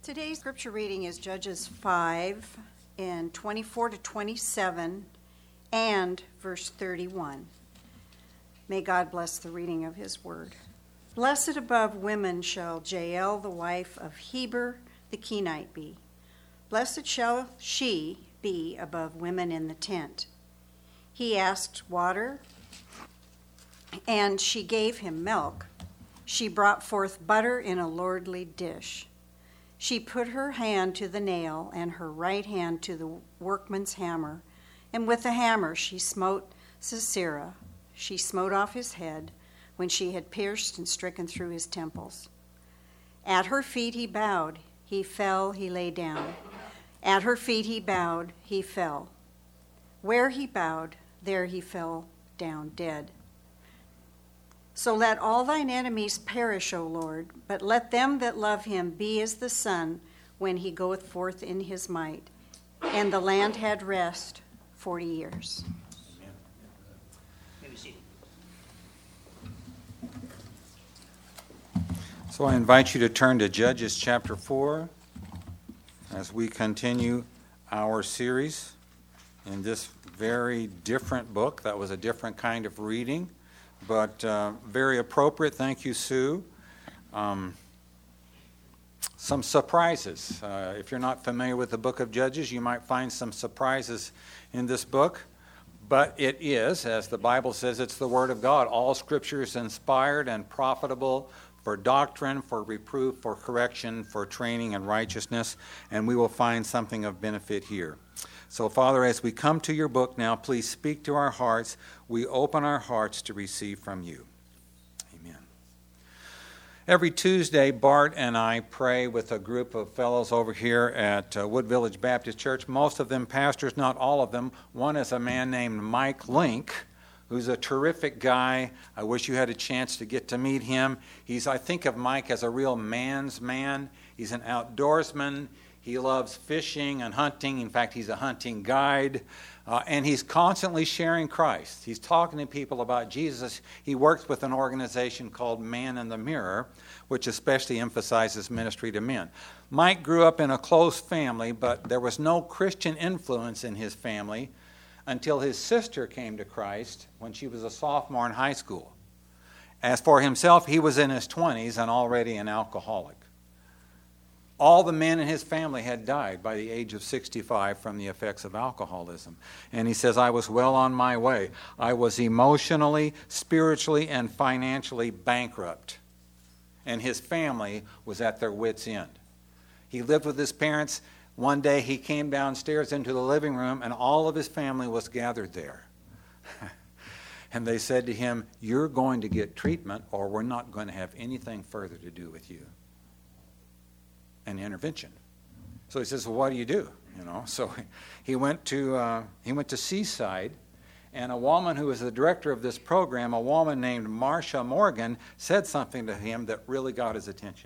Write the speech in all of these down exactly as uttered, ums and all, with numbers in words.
Today's scripture reading is Judges five and twenty-four to twenty-seven and verse thirty-one. May God bless the reading of his word. Blessed above women shall Jael, the wife of Heber the Kenite, be. Blessed shall she be above women in the tent. He asked water, and she gave him milk. She brought forth butter in a lordly dish. She put her hand to the nail and her right hand to the workman's hammer, and with the hammer she smote Sisera. She smote off his head when she had pierced and stricken through his temples. At her feet he bowed, he fell, he lay down. At her feet he bowed, he fell. Where he bowed, there he fell down dead. So let all thine enemies perish, O Lord, but let them that love him be as the sun when he goeth forth in his might. And the land had rest forty years. So I invite you to turn to Judges chapter four as we continue our series in this very different book. That was a different kind of reading, but uh, very appropriate. Thank you, Sue. Um, some surprises. Uh, if you're not familiar with the book of Judges, you might find some surprises in this book. But it is, as the Bible says, it's the Word of God. All Scripture is inspired and profitable for doctrine, for reproof, for correction, for training in righteousness, and we will find something of benefit here. So, Father, as we come to your book now, please speak to our hearts. We open our hearts to receive from you. Amen. Every Tuesday, Bart and I pray with a group of fellows over here at uh, Wood Village Baptist Church, most of them pastors, not all of them. One is a man named Mike Link, who's a terrific guy. I wish you had a chance to get to meet him. He's, I think of Mike as a real man's man. He's an outdoorsman. He loves fishing and hunting. In fact, he's a hunting guide. Uh, and he's constantly sharing Christ. He's talking to people about Jesus. He works with an organization called Man in the Mirror, which especially emphasizes ministry to men. Mike grew up in a close family, but there was no Christian influence in his family until his sister came to Christ when she was a sophomore in high school. As for himself, he was in his twenties and already an alcoholic. All the men in his family had died by the age of sixty-five from the effects of alcoholism. And he says, I was well on my way. I was emotionally, spiritually, and financially bankrupt. And his family was at their wits' end. He lived with his parents. One day he came downstairs into the living room and all of his family was gathered there. And they said to him, you're going to get treatment or we're not going to have anything further to do with you. An intervention. So he says, well, what do you do? You know, so he went to uh, he went to Seaside, and a woman who was the director of this program, a woman named Marcia Morgan, said something to him that really got his attention.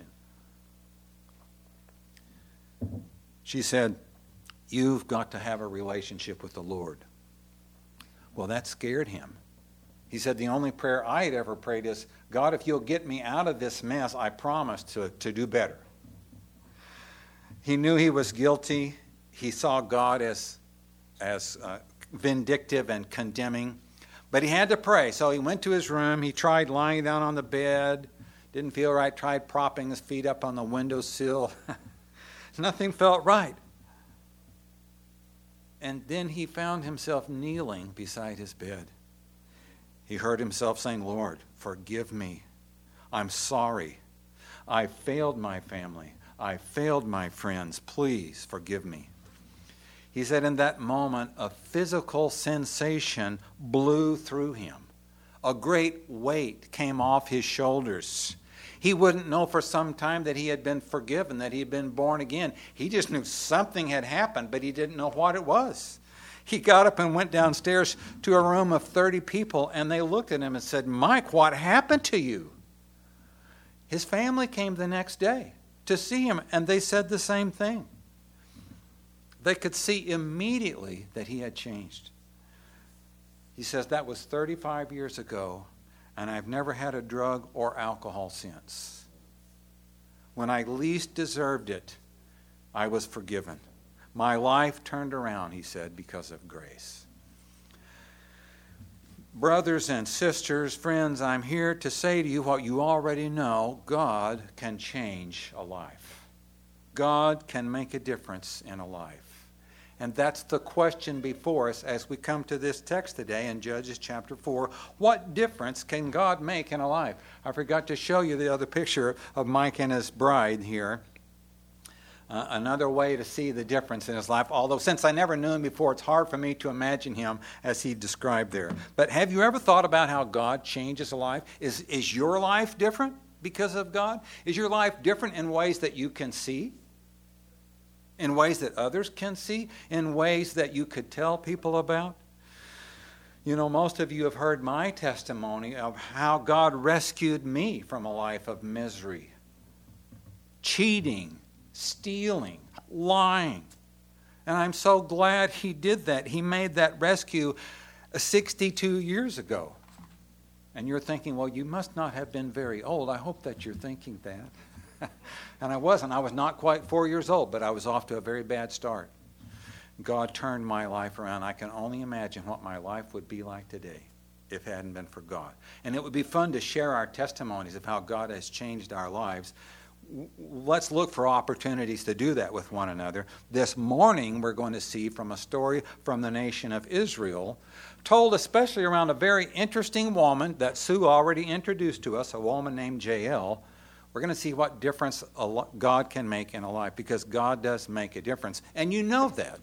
She said, you've got to have a relationship with the Lord. Well, that scared him. He said, the only prayer I had ever prayed is, God, if you'll get me out of this mess, I promise to, to do better. He knew he was guilty. He saw God as, as uh, vindictive and condemning. But he had to pray. So he went to his room. He tried lying down on the bed. Didn't feel right. Tried propping his feet up on the windowsill. Nothing felt right. And then he found himself kneeling beside his bed. He heard himself saying, Lord, forgive me. I'm sorry. I failed my family. I failed my friends. Please forgive me. He said in that moment, a physical sensation blew through him. A great weight came off his shoulders. He wouldn't know for some time that he had been forgiven, that he had been born again. He just knew something had happened, but he didn't know what it was. He got up and went downstairs to a room of thirty people, and they looked at him and said, Mike, what happened to you? His family came the next day to see him, and they said the same thing. They could see immediately that he had changed. He says, that was thirty-five years ago, and I've never had a drug or alcohol since. When I least deserved it, I was forgiven. My life turned around, he said, because of grace. Brothers and sisters, friends, I'm here to say to you what you already know. God can change a life. God can make a difference in a life. And that's the question before us as we come to this text today in Judges chapter four. What difference can God make in a life? I forgot to show you the other picture of Mike and his bride here. Uh, another way to see the difference in his life, although since I never knew him before, it's hard for me to imagine him as he described there. But have you ever thought about how God changes a life? Is, is your life different because of God? Is your life different in ways that you can see? In ways that others can see? In ways that you could tell people about? You know, most of you have heard my testimony of how God rescued me from a life of misery, cheating, stealing, lying. And I'm so glad he did that. He made that rescue sixty-two years ago. And you're thinking, well, you must not have been very old. I hope that you're thinking that. And I wasn't. I was not quite four years old, but I was off to a very bad start. God turned my life around. I can only imagine what my life would be like today if it hadn't been for God. And it would be fun to share our testimonies of how God has changed our lives. Let's look for opportunities to do that with one another. This morning we're going to see from a story from the nation of Israel, told especially around a very interesting woman that Sue already introduced to us, a woman named Jael. We're going to see what difference God can make in a life, because God does make a difference. And you know that.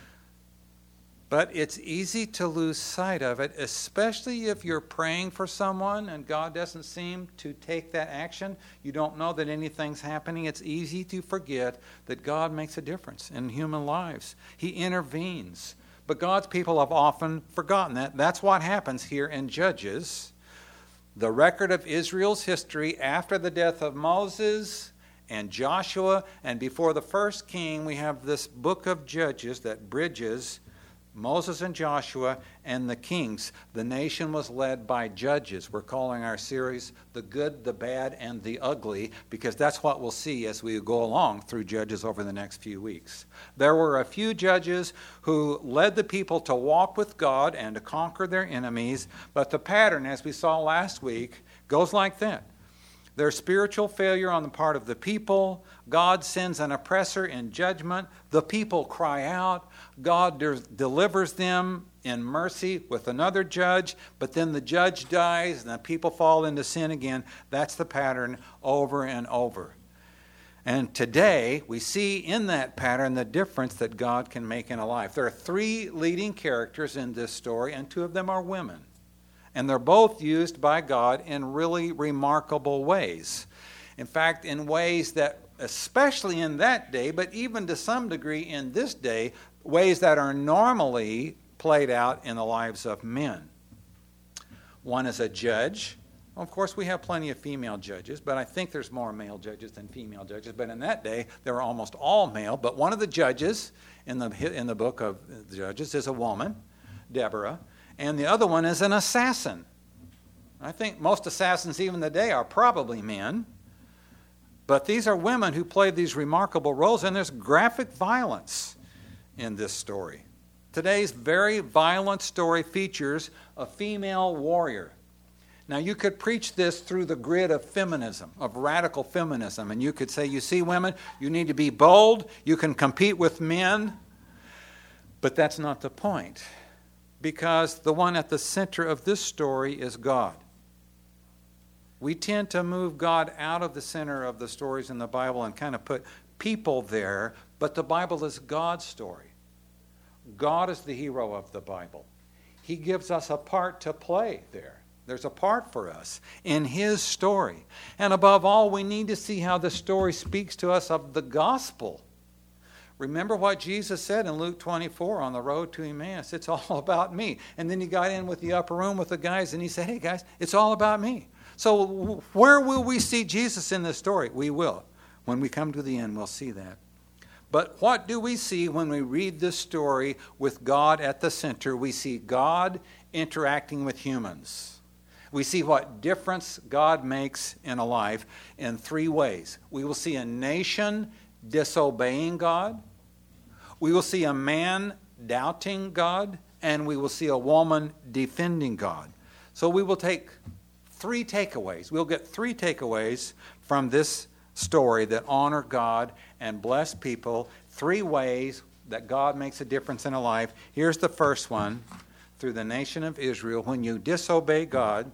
But it's easy to lose sight of it, especially if you're praying for someone and God doesn't seem to take that action. You don't know that anything's happening. It's easy to forget that God makes a difference in human lives. He intervenes. But God's people have often forgotten that. That's what happens here in Judges. The record of Israel's history after the death of Moses and Joshua and before the first king, we have this book of Judges that bridges Moses and Joshua and the kings. The nation was led by judges. We're calling our series The Good, the Bad, and the Ugly, because that's what we'll see as we go along through Judges over the next few weeks. There were a few judges who led the people to walk with God and to conquer their enemies, but the pattern, as we saw last week, goes like that. There's spiritual failure on the part of the people. God sends an oppressor in judgment. The people cry out. God de- delivers them in mercy with another judge, but then the judge dies and the people fall into sin again. That's the pattern over and over. And today, we see in that pattern the difference that God can make in a life. There are three leading characters in this story, and two of them are women. And they're both used by God in really remarkable ways. In fact, in ways that, especially in that day, but even to some degree in this day, ways that are normally played out in the lives of men. One is a judge. Of course, we have plenty of female judges, but I think there's more male judges than female judges. But in that day, they were almost all male. But one of the judges in the, in the book of Judges is a woman, Deborah. And the other one is an assassin. I think most assassins even today are probably men. But these are women who played these remarkable roles, and there's graphic violence in this story. Today's very violent story features a female warrior. Now, you could preach this through the grid of feminism, of radical feminism, and you could say, you see, women, you need to be bold, you can compete with men, but that's not the point. Because the one at the center of this story is God. We tend to move God out of the center of the stories in the Bible and kind of put people there, but the Bible is God's story. God is the hero of the Bible. He gives us a part to play there. There's a part for us in His story. And above all, we need to see how the story speaks to us of the gospel. Remember what Jesus said in Luke twenty-four on the road to Emmaus. It's all about me. And then he got in with the upper room with the guys and he said, hey guys, it's all about me. So where will we see Jesus in this story? We will. When we come to the end, we'll see that. But what do we see when we read this story with God at the center? We see God interacting with humans. We see what difference God makes in a life in three ways. We will see a nation disobeying God. We will see a man doubting God, and we will see a woman defending God. So we will take three takeaways. We'll get three takeaways from this story that honor God and bless people. Three ways that God makes a difference in a life. Here's the first one. Through the nation of Israel, when you disobey God,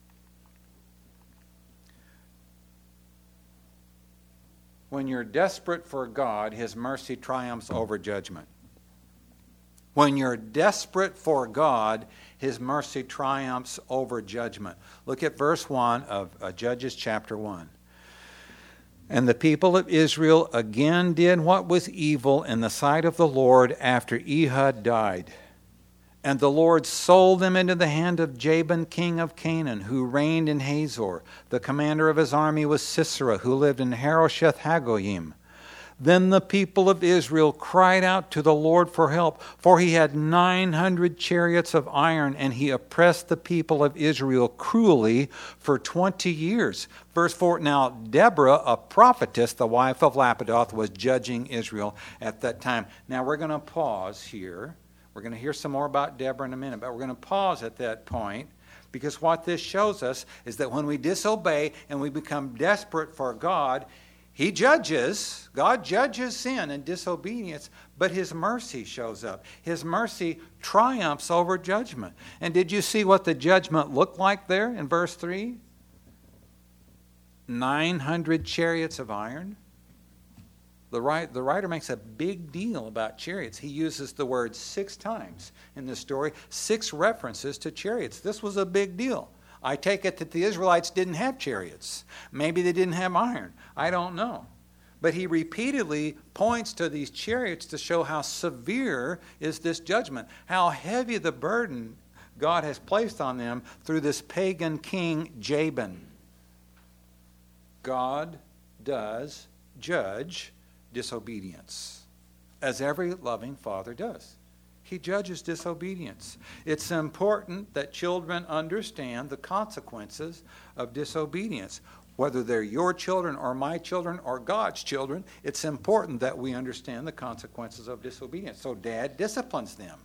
when you're desperate for God, His mercy triumphs over judgment. When you're desperate for God, His mercy triumphs over judgment. Look at verse one of uh, Judges chapter one. And the people of Israel again did what was evil in the sight of the Lord after Ehud died. And the Lord sold them into the hand of Jabin, king of Canaan, who reigned in Hazor. The commander of his army was Sisera, who lived in Harosheth Hagoyim. Then the people of Israel cried out to the Lord for help, for he had nine hundred chariots of iron, and he oppressed the people of Israel cruelly for twenty years. Verse four, now Deborah, a prophetess, the wife of Lapidoth, was judging Israel at that time. Now we're going to pause here. We're going to hear some more about Deborah in a minute, but we're going to pause at that point, because what this shows us is that when we disobey and we become desperate for God, He judges, God judges sin and disobedience, but His mercy shows up. His mercy triumphs over judgment. And did you see what the judgment looked like there in verse three? nine hundred chariots of iron. The, writer, the writer makes a big deal about chariots. He uses the word six times in this story, six references to chariots. This was a big deal. I take it that the Israelites didn't have chariots. Maybe they didn't have iron. I don't know. But he repeatedly points to these chariots to show how severe is this judgment, how heavy the burden God has placed on them through this pagan king Jabin. God does judge disobedience, as every loving father does. He judges disobedience. It's important that children understand the consequences of disobedience. Whether they're your children or my children or God's children, it's important that we understand the consequences of disobedience. So Dad disciplines them.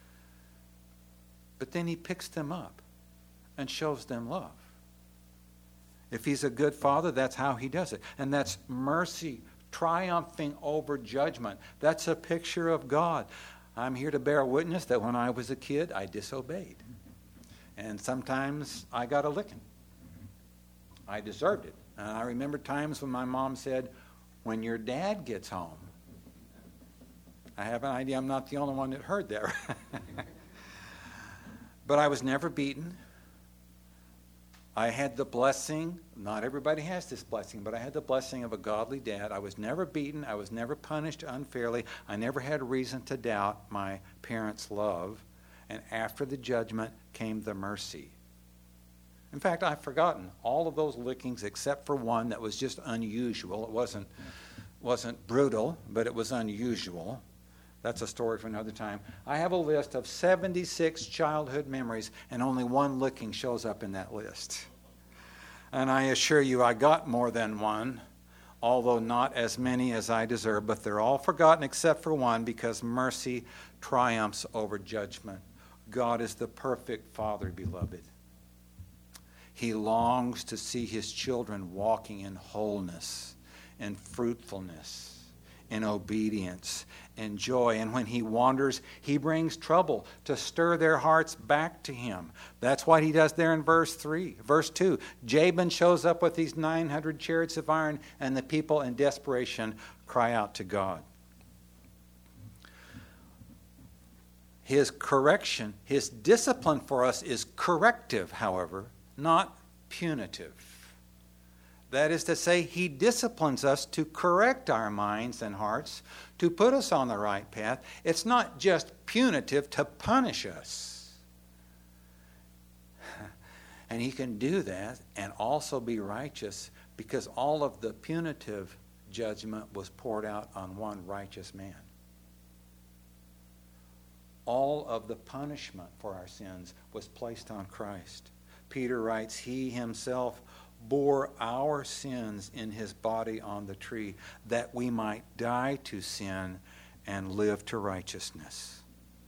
But then He picks them up and shows them love. If He's a good father, that's how He does it. And that's mercy triumphing over judgment. That's a picture of God. I'm here to bear witness that when I was a kid, I disobeyed. And sometimes I got a licking. I deserved it. And I remember times when my mom said, when your dad gets home. I have an idea I'm not the only one that heard that. But I was never beaten. I had the blessing, not everybody has this blessing, but I had the blessing of a godly dad. I was never beaten. I was never punished unfairly. I never had reason to doubt my parents' love. And after the judgment came the mercy. In fact, I've forgotten all of those lickings except for one that was just unusual. It wasn't, wasn't brutal, but it was unusual. That's a story for another time. I have a list of seventy-six childhood memories, and only one licking shows up in that list. And I assure you, I got more than one, although not as many as I deserve, but they're all forgotten except for one, because mercy triumphs over judgment. God is the perfect Father, beloved. He longs to see His children walking in wholeness and fruitfulness, in obedience and joy. And when He wanders, He brings trouble to stir their hearts back to Him. That's what He does there in verse three. Verse two, Jabin shows up with these nine hundred chariots of iron, and the people in desperation cry out to God. His correction, His discipline for us is corrective, however, not punitive. That is to say, He disciplines us to correct our minds and hearts, to put us on the right path. It's not just punitive to punish us. And He can do that and also be righteous, because all of the punitive judgment was poured out on one righteous man. All of the punishment for our sins was placed on Christ. Peter writes, He Himself bore our sins in his body on the tree, that we might die to sin and live to righteousness.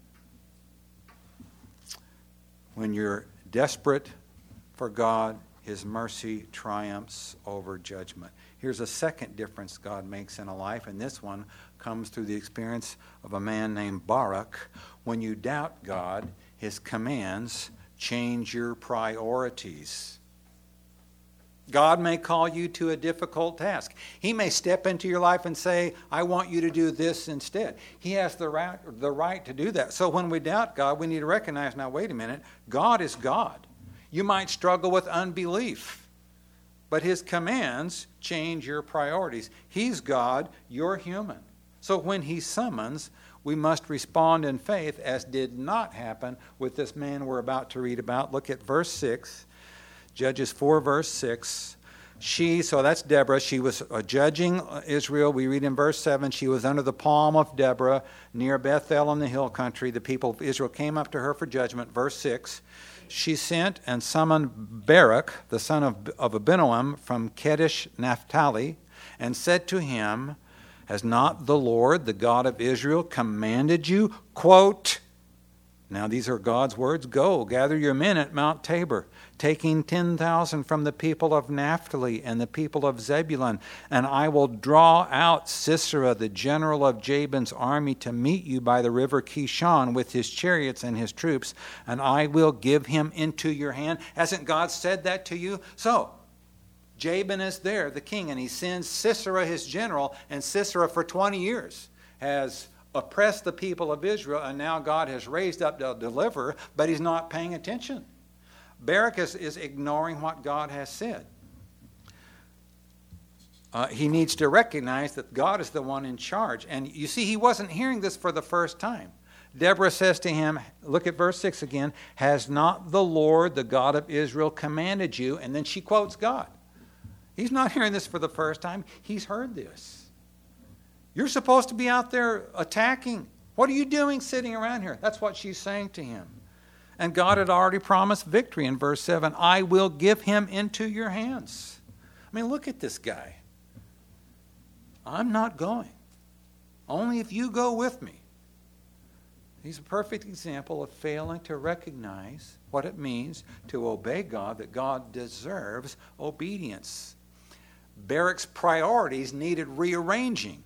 When you're desperate for God, his mercy triumphs over judgment. Here's a second difference God makes in a life, and this one comes through the experience of a man named Barak. When you doubt God, his commands change your priorities. God may call you to a difficult task. He may step into your life and say, I want you to do this instead. He has the right, the right to do that. So when we doubt God, we need to recognize, now wait a minute, God is God. You might struggle with unbelief, but his commands change your priorities. He's God, you're human. So when he summons, we must respond in faith, as did not happen with this man we're about to read about. Look at verse six. Judges four, verse six. She, so that's Deborah, she was uh, judging Israel. We read in verse seven, she was under the palm of Deborah near Bethel in the hill country. The people of Israel came up to her for judgment. Verse six, she sent and summoned Barak, the son of, of Abinoam, from Kedesh Naphtali, and said to him, has not the Lord, the God of Israel, commanded you, quote, now these are God's words, go, gather your men at Mount Tabor, taking ten thousand from the people of Naphtali and the people of Zebulun, and I will draw out Sisera, the general of Jabin's army, to meet you by the river Kishon with his chariots and his troops, and I will give him into your hand. Hasn't God said that to you? So, Jabin is there, the king, and he sends Sisera, his general, and Sisera for twenty years has oppressed the people of Israel, and now God has raised up to deliver, but he's not paying attention. Barak is, is ignoring what God has said. Uh, he needs to recognize that God is the one in charge. And you see, he wasn't hearing this for the first time. Deborah says to him, look at verse six again, has not the Lord, the God of Israel, commanded you? And then she quotes God. He's not hearing this for the first time. He's heard this. You're supposed to be out there attacking. What are you doing sitting around here? That's what she's saying to him. And God had already promised victory in verse seven. I will give him into your hands. I mean, look at this guy. I'm not going. Only if you go with me. He's a perfect example of failing to recognize what it means to obey God, that God deserves obedience. Barak's priorities needed rearranging.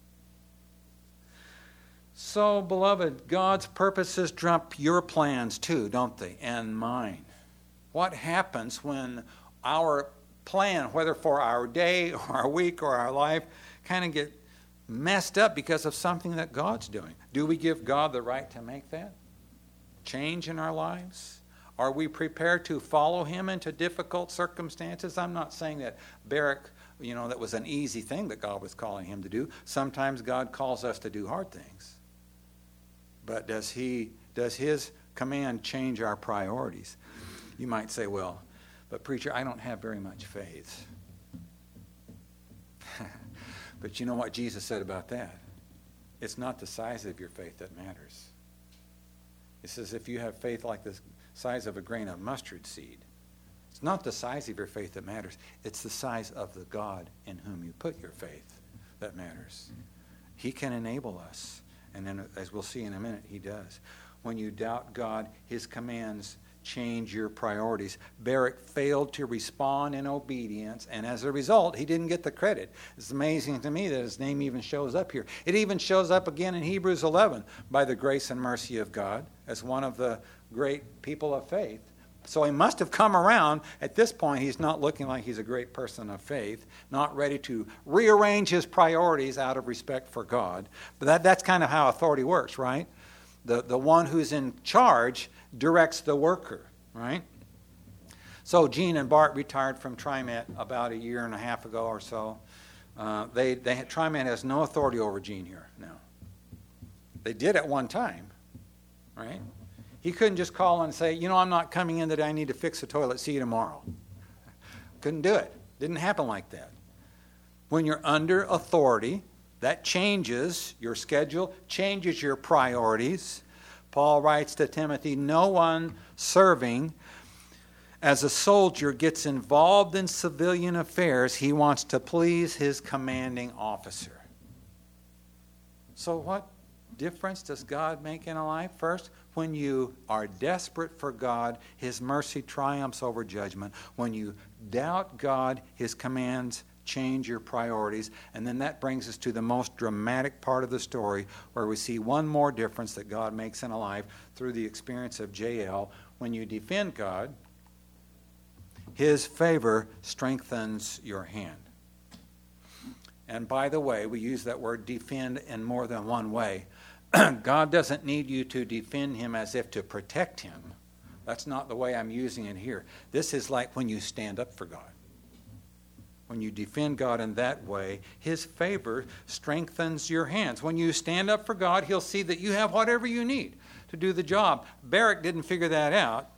So, beloved, God's purposes trump your plans too, don't they? And mine. What happens when our plan, whether for our day or our week or our life, kind of get messed up because of something that God's doing? Do we give God the right to make that change in our lives? Are we prepared to follow him into difficult circumstances? I'm not saying that Barak, you know, that was an easy thing that God was calling him to do. Sometimes God calls us to do hard things. But does he, does his command change our priorities? You might say, well, but preacher, I don't have very much faith. But you know what Jesus said about that? It's not the size of your faith that matters. It says if you have faith like the size of a grain of mustard seed, it's not the size of your faith that matters. It's the size of the God in whom you put your faith that matters. He can enable us. And then, as we'll see in a minute, he does. When you doubt God, his commands change your priorities. Barak failed to respond in obedience, and as a result, he didn't get the credit. It's amazing to me that his name even shows up here. It even shows up again in Hebrews eleven, by the grace and mercy of God, as one of the great people of faith. So he must have come around. At this point, he's not looking like he's a great person of faith, not ready to rearrange his priorities out of respect for God. But that, that's kind of how authority works, right? The, the one who's in charge directs the worker, right? So Gene and Bart retired from TriMet about a year and a half ago or so. Uh, they, they TriMet has no authority over Gene here now. They did at one time, right? He couldn't just call and say, you know, I'm not coming in today. I need to fix the toilet. See you tomorrow. Couldn't do it. Didn't happen like that. When you're under authority, that changes your schedule, changes your priorities. Paul writes to Timothy, no one serving as a soldier gets involved in civilian affairs, he wants to please his commanding officer. So what difference does God make in a life? First, when you are desperate for God, His mercy triumphs over judgment. When you doubt God, His commands change your priorities. And then that brings us to the most dramatic part of the story, where we see one more difference that God makes in a life through the experience of Jael. When you defend God, His favor strengthens your hand. And by the way, we use that word defend in more than one way. God doesn't need you to defend Him as if to protect Him. That's not the way I'm using it here. This is like when you stand up for God. When you defend God in that way, His favor strengthens your hands. When you stand up for God, He'll see that you have whatever you need to do the job. Barak didn't figure that out,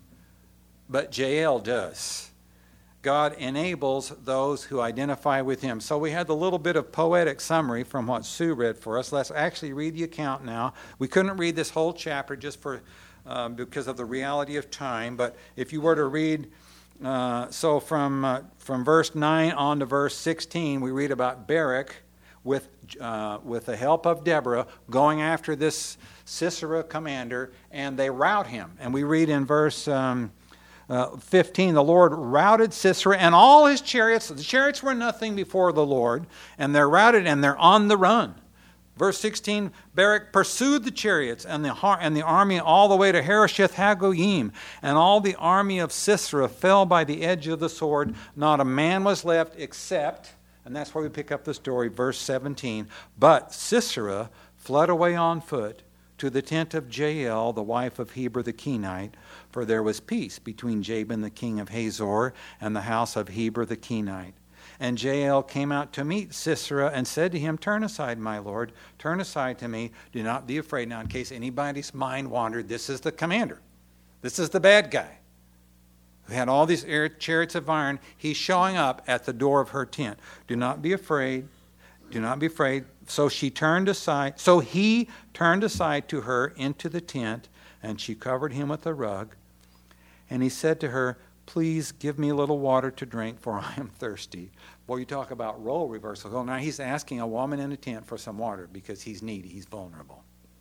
but Jael does. God enables those who identify with Him. So we had the little bit of poetic summary from what Sue read for us. Let's actually read the account now. We couldn't read this whole chapter just for um, because of the reality of time, but if you were to read, uh, so from uh, from verse nine on to verse sixteen, we read about Barak with uh, with the help of Deborah going after this Sisera commander, and they rout him. And we read in verse Um, Uh, fifteen, the Lord routed Sisera and all his chariots. The chariots were nothing before the Lord, and they're routed and they're on the run. Verse sixteen, Barak pursued the chariots and the, and the army all the way to Harosheth Hagoyim, and all the army of Sisera fell by the edge of the sword. Not a man was left except, and that's where we pick up the story, verse seventeen, but Sisera fled away on foot to the tent of Jael, the wife of Heber the Kenite, for there was peace between Jabin the king of Hazor and the house of Heber the Kenite. And Jael came out to meet Sisera and said to him, "Turn aside, my lord, turn aside to me. Do not be afraid." Now, in case anybody's mind wandered, this is the commander. This is the bad guy who had all these chariots of iron. He's showing up at the door of her tent. "Do not be afraid. Do not be afraid." So she turned aside. So he turned aside to her into the tent, and she covered him with a rug. And he said to her, "Please give me a little water to drink, for I am thirsty." Boy, you talk about role reversal. Well, now he's asking a woman in a tent for some water because he's needy, he's vulnerable.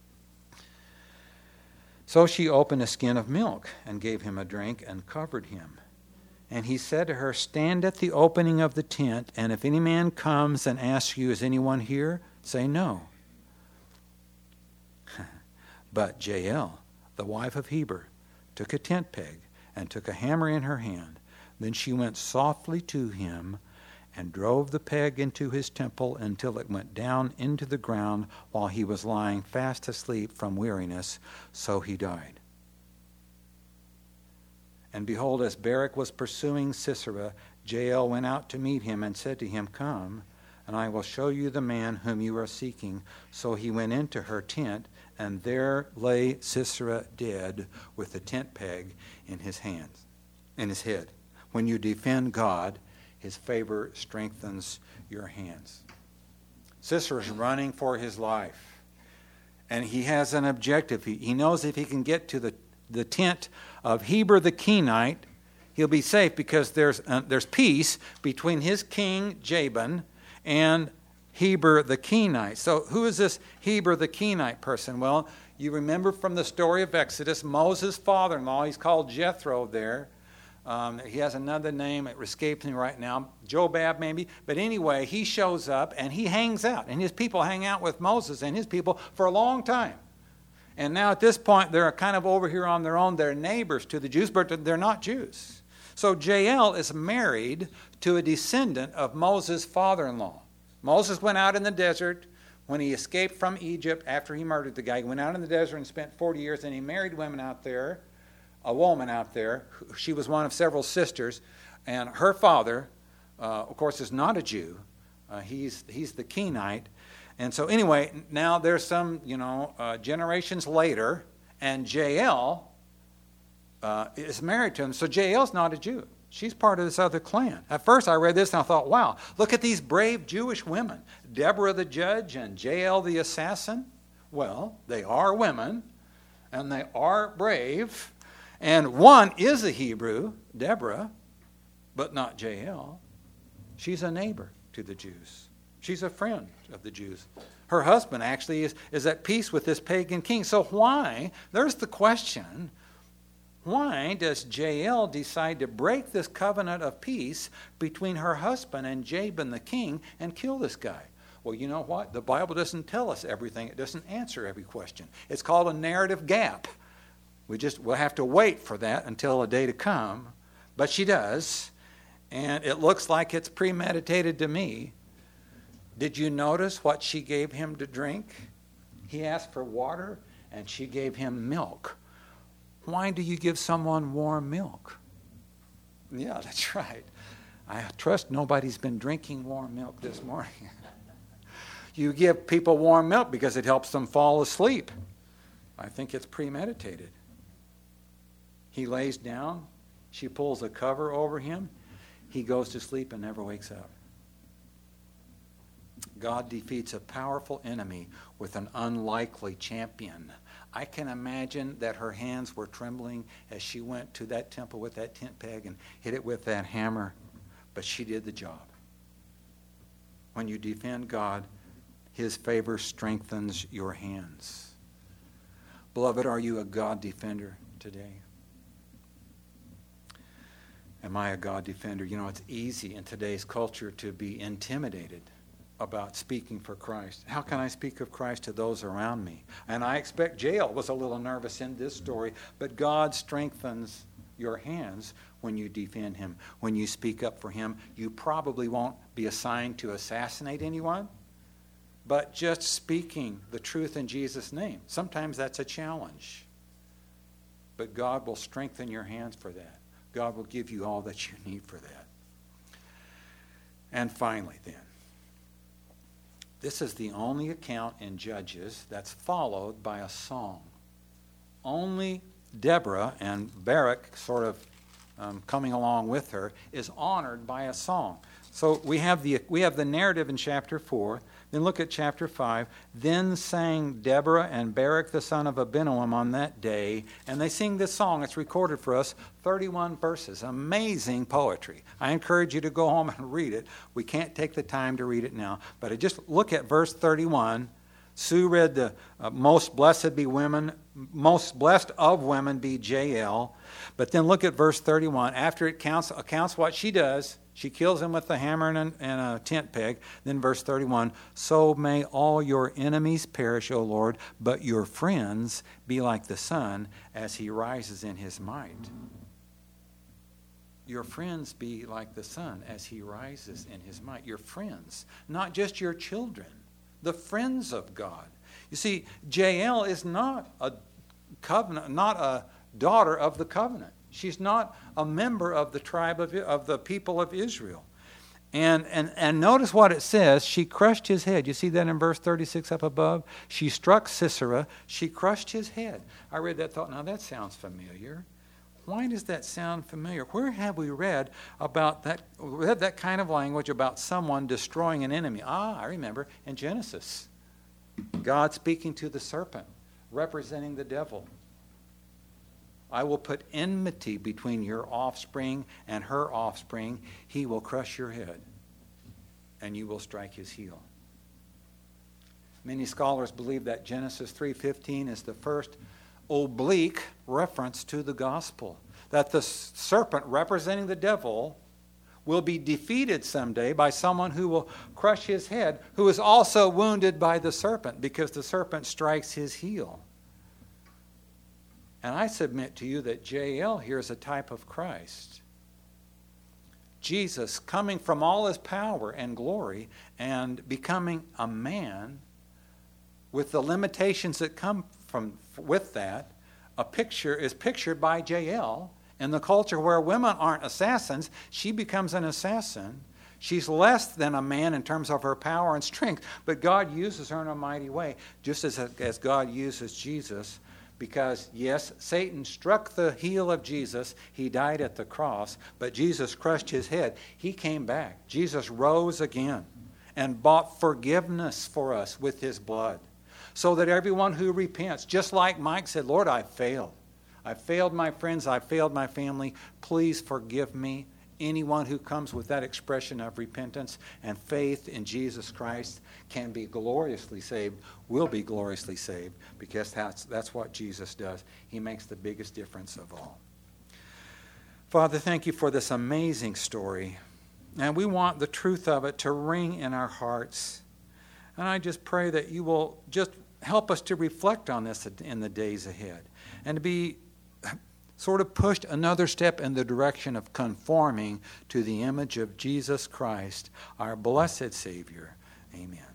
So she opened a skin of milk and gave him a drink and covered him. And he said to her, "Stand at the opening of the tent, and if any man comes and asks you, 'Is anyone here?' say no." But Jael, the wife of Heber, took a tent peg and took a hammer in her hand. Then she went softly to him and drove the peg into his temple until it went down into the ground while he was lying fast asleep from weariness. So he died. And behold, as Barak was pursuing Sisera, Jael went out to meet him and said to him, "Come, and I will show you the man whom you are seeking." So he went into her tent, and there lay Sisera dead with the tent peg in his hands, in his head. When you defend God, His favor strengthens your hands. Sisera's running for his life, and he has an objective. He, he knows if he can get to the, the tent of Heber the Kenite, he'll be safe because there's uh, there's peace between his king Jabin and Heber the Kenite. So who is this Heber the Kenite person? Well, you remember from the story of Exodus, Moses' father-in-law, he's called Jethro there. Um, he has another name, it escapes me right now, Jobab maybe. But anyway, he shows up and he hangs out. And his people hang out with Moses and his people for a long time. And now at this point, they're kind of over here on their own. They're neighbors to the Jews, but they're not Jews. So Jael is married to a descendant of Moses' father-in-law. Moses went out in the desert when he escaped from Egypt after he murdered the guy. He went out in the desert and spent forty years, and he married women out there, a woman out there. She was one of several sisters, and her father, uh, of course, is not a Jew. Uh, he's he's the Kenite. And so anyway, now there's some, you know, uh, generations later, and Jael uh, is married to him. So Jael's not a Jew. She's part of this other clan. At first I read this and I thought, wow, look at these brave Jewish women. Deborah the judge and Jael the assassin. Well, they are women, and they are brave, And one is a Hebrew, Deborah, but not Jael. She's a neighbor to the Jews. She's a friend of the Jews. Her husband actually is, is at peace with this pagan king. So why, there's the question, why does Jael decide to break this covenant of peace between her husband and Jabin the king and kill this guy? Well, you know what? The Bible doesn't tell us everything. It doesn't answer every question. It's called a narrative gap. We just, we'll have to wait for that until a day to come. But she does. And it looks like it's premeditated to me. Did you notice what she gave him to drink? He asked for water, and she gave him milk. Why do you give someone warm milk? Yeah, that's right. I trust nobody's been drinking warm milk this morning. You give people warm milk because it helps them fall asleep. I think it's premeditated. He lays down. She pulls a cover over him. He goes to sleep and never wakes up. God defeats a powerful enemy with an unlikely champion. I can imagine that her hands were trembling as she went to that temple with that tent peg and hit it with that hammer, but she did the job. When you defend God, His favor strengthens your hands. Beloved, are you a God defender today? Am I a God defender? You know, it's easy in today's culture to be intimidated about speaking for Christ. How can I speak of Christ to those around me? And I expect Jael was a little nervous in this story, but God strengthens your hands when you defend him. When you speak up for him, you probably won't be assigned to assassinate anyone, but just speaking the truth in Jesus' name. Sometimes that's a challenge. But God will strengthen your hands for that. God will give you all that you need for that. And finally then, this is the only account in Judges that's followed by a song. Only Deborah, and Barak sort of um, coming along with her, is honored by a song. So we have the we have the narrative in chapter four. Then look at chapter five. Then sang Deborah and Barak the son of Abinoam on that day. And they sing this song. It's recorded for us, thirty-one verses. Amazing poetry. I encourage you to go home and read it. We can't take the time to read it now. But I just look at verse thirty-one. Sue read the uh, most blessed be women, most blessed of women be Jael. But then look at verse thirty-one. After it counts, accounts what she does, she kills him with a hammer and a, and a tent peg. Then verse thirty-one, so may all your enemies perish, O Lord, but your friends be like the sun as he rises in his might. Your friends be like the sun as he rises in his might. Your friends, not just your children, the friends of God. You see, Jael is not a covenant, not a daughter of the covenant. She's not a member of the tribe of, of the people of Israel. And, and, and notice what it says. She crushed his head. You see that in verse thirty-six up above? She struck Sisera. She crushed his head. I read that, thought, now that sounds familiar. Why does that sound familiar? Where have we read about that, read that kind of language about someone destroying an enemy? Ah, I remember in Genesis. God speaking to the serpent, representing the devil. I will put enmity between your offspring and her offspring. He will crush your head, and you will strike his heel. Many scholars believe that Genesis three fifteen is the first oblique reference to the gospel. That the serpent representing the devil will be defeated someday by someone who will crush his head, who is also wounded by the serpent because the serpent strikes his heel. And I submit to you that Jael here is a type of Christ. Jesus coming from all his power and glory and becoming a man with the limitations that come from with that. A picture is pictured by Jael. In the culture where women aren't assassins, she becomes an assassin. She's less than a man in terms of her power and strength, but God uses her in a mighty way, just as, as God uses Jesus. Because, yes, Satan struck the heel of Jesus. He died at the cross, but Jesus crushed his head. He came back. Jesus rose again and bought forgiveness for us with his blood, so that everyone who repents, just like Mike said, Lord, I failed. I failed my friends. I failed my family. Please forgive me. Anyone who comes with that expression of repentance and faith in Jesus Christ can be gloriously saved, will be gloriously saved, because that's, that's what Jesus does. He makes the biggest difference of all. Father, thank you for this amazing story. And we want the truth of it to ring in our hearts. And I just pray that you will just help us to reflect on this in the days ahead and to be sort of pushed another step in the direction of conforming to the image of Jesus Christ, our blessed Savior. Amen.